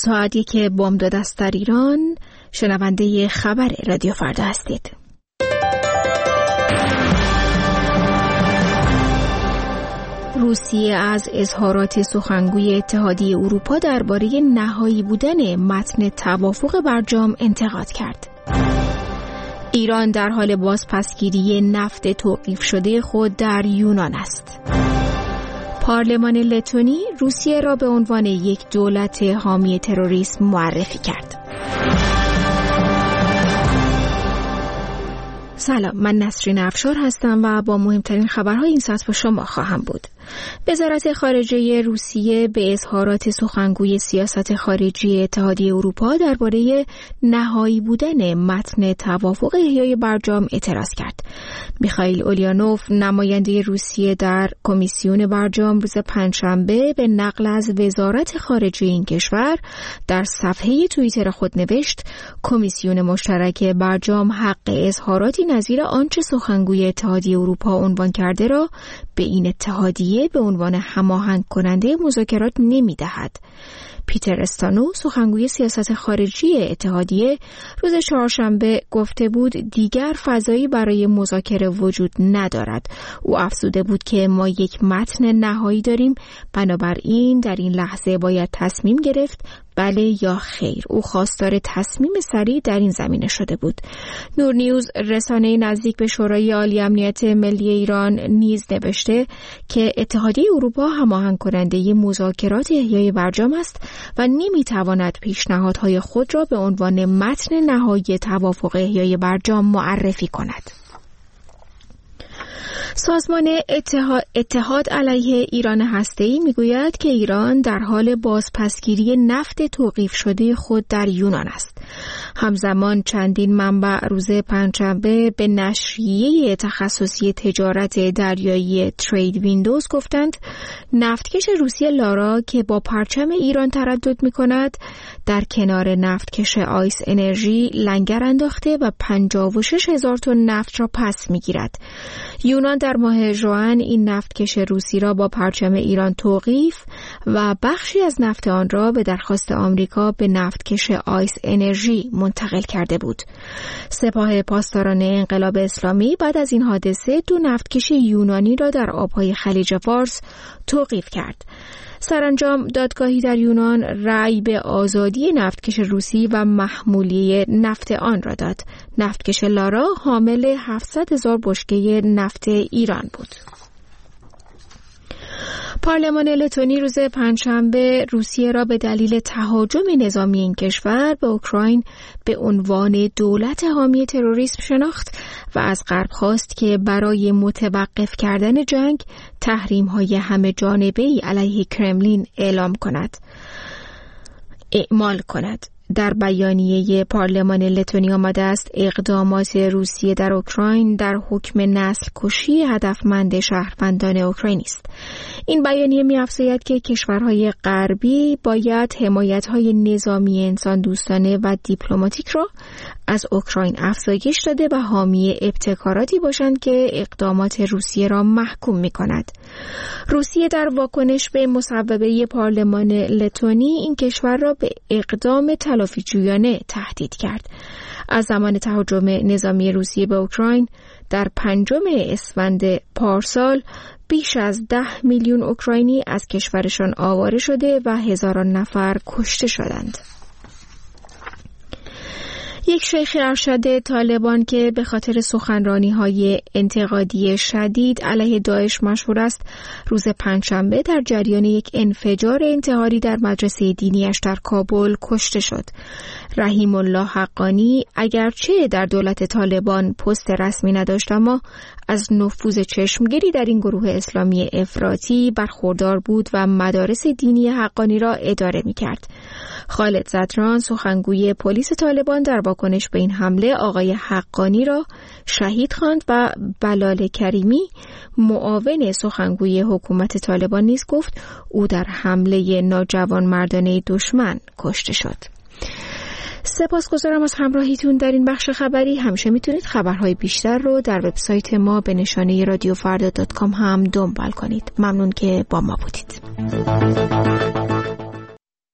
ساعت 1 بامداد است در ایران. شنونده خبر رادیو فردا هستید. روسیه از اظهارات سخنگوی اتحادیه اروپا درباره نهایی بودن متن توافق برجام انتقاد کرد. ایران در حال بازپسگیری نفت توقیف شده خود در یونان است. پارلمان لتونی روسیه را به عنوان یک دولت حامی تروریسم معرفی کرد. سلام، من نسرین افشار هستم و با مهمترین خبرهای این ساعت با شما خواهم بود. وزارت خارجه روسیه به اظهارات سخنگوی سیاست خارجی اتحادیه اروپا درباره نهایی بودن متن توافق احیای برجام اعتراض کرد. میخائیل اولیانوف، نماینده روسیه در کمیسیون برجام، روز پنجشنبه به نقل از وزارت خارجه این کشور در صفحه توییتر خود نوشت: کمیسیون مشترک برجام حق اظهاراتی نظیر آنچه سخنگوی اتحادیه اروپا عنوان کرده را به این اتحادیه به عنوان هماهنگ کننده مذاکرات نمی‌دهد. پیتر استانو، سخنگوی سیاست خارجی اتحادیه، روز چهارشنبه گفته بود دیگر فضایی برای مذاکره وجود ندارد. او افزوده بود که ما یک متن نهایی داریم، بنابراین در این لحظه باید تصمیم گرفت بله یا خیر. او خواستار تصمیم سریع در این زمینه شده بود. نور نیوز، رسانه نزدیک به شورای عالی امنیت ملی ایران، نیز نوشته که اتحادیه اروپا هماهنگ کننده مذاکرات احیای برجام است و نمیتواند پیشنهادهای خود را به عنوان متن نهایی توافق احیای برجام معرفی کند. سازمان اتحاد علیه ایران هسته‌ای میگوید که ایران در حال بازپسگیری نفت توقیف شده خود در یونان است. همزمان چندین منبع روز پنجشنبه به نشریه تخصصی تجارت دریایی ترید ویندوز گفتند نفتکش روسیه لارا که با پرچم ایران تردد می‌کند در کنار نفتکش آیس انرژی لنگر انداخته و 56,000 تن نفت را پس می‌گیرد. یونان در ماه ژوئن این نفتکش روسی را با پرچم ایران توقیف و بخشی از نفت آن را به درخواست آمریکا به نفتکش آیس انرژی منتقل کرده بود. سپاه پاسداران انقلاب اسلامی بعد از این حادثه 2 نفتکش یونانی را در آبهای خلیج فارس توقیف کرد. سرانجام دادگاهی در یونان رأی به آزادی نفتکش روسی و محمولیه نفت آن را داد. نفتکش لارا حامل 700,000 بشکه نفت ایران بود. پارلمان لتونی روز پنجشنبه روسیه را به دلیل تهاجم نظامی این کشور به اوکراین به عنوان دولت حامی تروریسم شناخت و از غرب خواست که برای متوقف کردن جنگ تحریم‌های همه جانبه‌ای علیه کرملین اعمال کند. در بیانیه پارلمان لتونی آمده است اقدامات روسیه در اوکراین در حکم نسل کشی هدفمند شهروندان اوکراینی است. این بیانیه می‌افزاید که کشورهای غربی باید حمایت‌های نظامی انسان دوستانه و دیپلماتیک را از اوکراین افزایش داده و حامی ابتکاراتی باشند که اقدامات روسیه را محکوم می‌کند. روسیه در واکنش به مصوبه پارلمان لتونی این کشور را به اقدام تلافی‌جویانه تهدید کرد. از زمان تهاجم نظامی روسیه به اوکراین در 5 اسفند پارسال بیش از 10 میلیون اوکراینی از کشورشان آواره شده و هزاران نفر کشته شدند. یک شیخ ارشد طالبان که به خاطر سخنرانی‌های انتقادی شدید علیه داعش مشهور است، روز پنجشنبه در جریان یک انفجار انتحاری در مدرسه دینیش در کابل کشته شد. رحیم الله حقانی اگرچه در دولت طالبان پست رسمی نداشت، اما از نفوذ چشمگیری در این گروه اسلامی افراطی برخوردار بود و مدارس دینی حقانی را اداره می‌کرد. خالد زدران، سخنگوی پلیس طالبان، در واکنش به این حمله آقای حقانی را شهید خواند و بلال کریمی، معاون سخنگوی حکومت طالبان، نیز گفت او در حمله ناجوانمردانه دشمن کشته شد. سپاسگزارم از همراهیتون در این بخش خبری. همیشه میتونید خبرهای بیشتر رو در وبسایت ما به نشانه radiofarda.com هم دنبال کنید. ممنون که با ما بودید.